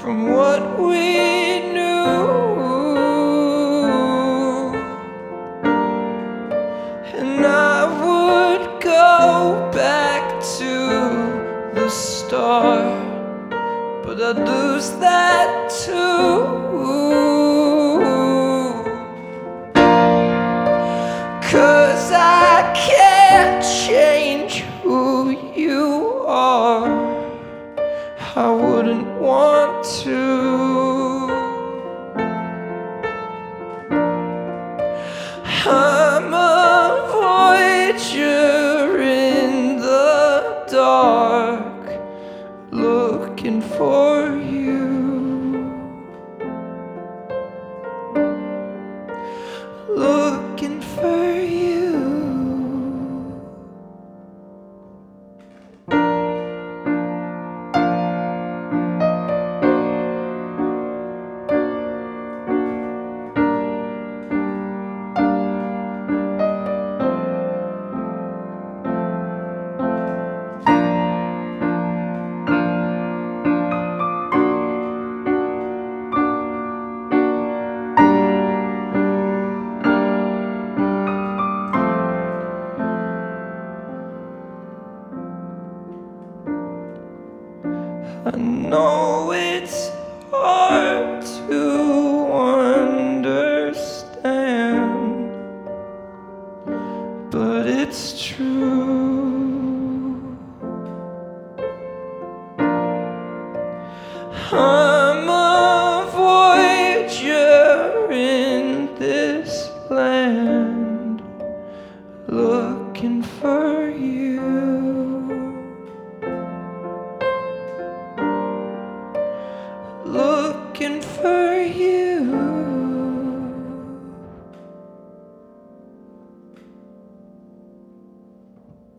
from what we knew, and I would go back to the start, but I'd lose that too. 'Cause I can't change who you are, I wouldn't want to. I'm a voyager in the dark, looking for you, looking for you. I know it's hard to understand, but it's true.